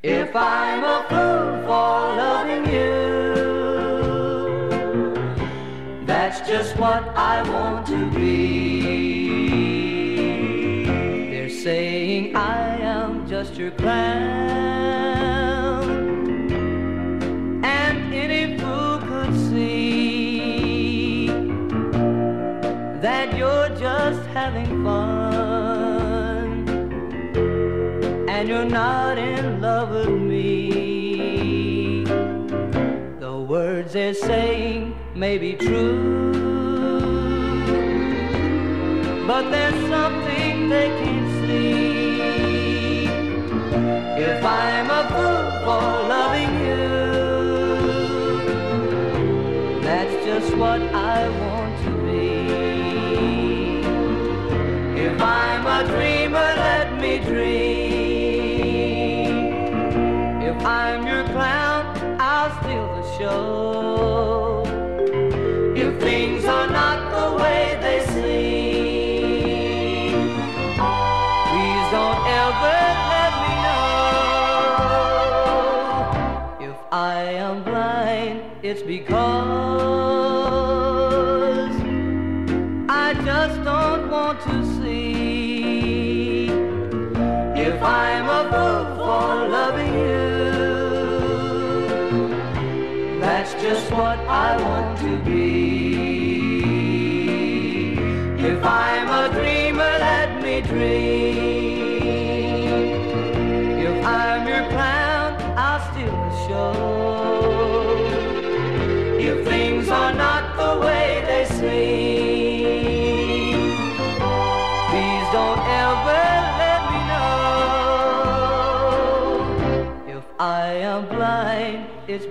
If I'm a fool for loving you, that's just what I want to be. They're saying I am just your clown, and any fool could see that you're just having fun, and you're not in love with me. The words they're saying may be true, but there's something they can't see. If I'm a fool for loving you, that's just what I want to be. If I'm a dreamer, let me dream. If I'm your clown, I'll steal the show. If things are not the way they seem, please don't ever let me know. If I am blind, it's because I just don't want to see. If I'm a fool for loving you, that's just what I want to be. If I'm a dreamer, let me dream. If I'm your clown, I'll steal the show. If things are not the way they seem, please don't ever let me know. If I am blind, it's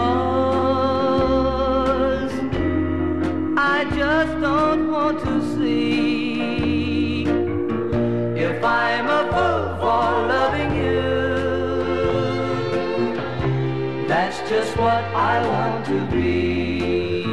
because I just don't want to see. If I'm a fool for loving you, that's just what I want to be.